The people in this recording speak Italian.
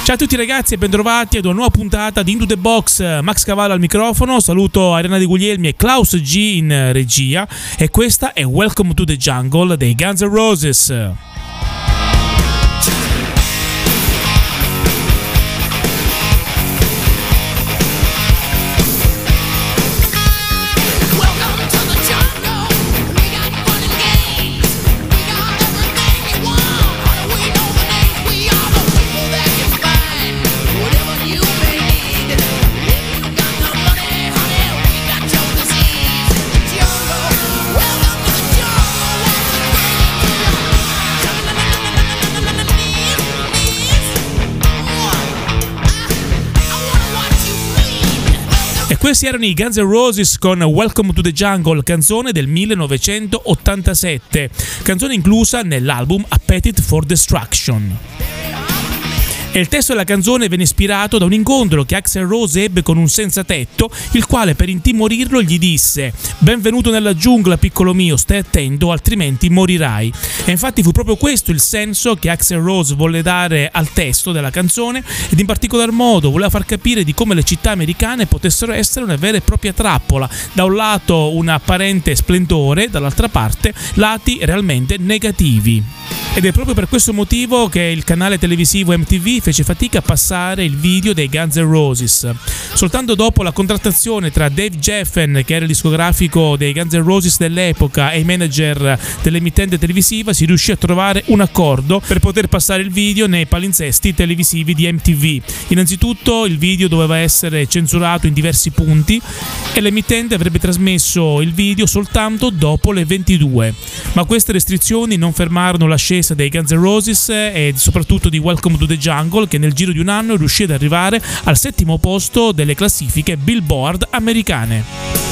Ciao a tutti ragazzi e bentrovati ad una nuova puntata di Into the Box. Max Cavallo al microfono, saluto Arianna De Guglielmi e Klaus G in regia e questa è Welcome to the Jungle dei Guns N' Roses. Questi erano i Guns N' Roses con Welcome to the Jungle, canzone del 1987, canzone inclusa nell'album Appetite for Destruction. E il testo della canzone venne ispirato da un incontro che Axl Rose ebbe con un senza tetto, il quale per intimorirlo gli disse: "Benvenuto nella giungla, piccolo mio, stai attento, altrimenti morirai". E infatti fu proprio questo il senso che Axl Rose volle dare al testo della canzone, ed in particolar modo voleva far capire di come le città americane potessero essere una vera e propria trappola, da un lato un apparente splendore, dall'altra parte lati realmente negativi. Ed è proprio per questo motivo che il canale televisivo MTV fece fatica a passare il video dei Guns N' Roses. Soltanto dopo la contrattazione tra Dave Geffen, che era il discografico dei Guns N' Roses dell'epoca, e i manager dell'emittente televisiva, si riuscì a trovare un accordo per poter passare il video nei palinsesti televisivi di MTV. Innanzitutto il video doveva essere censurato in diversi punti e l'emittente avrebbe trasmesso il video soltanto dopo le 22. Ma queste restrizioni non fermarono l'ascesa dei Guns N' Roses e soprattutto di Welcome to the Jungle, che nel giro di un anno riuscì ad arrivare al 7° posto delle classifiche Billboard americane.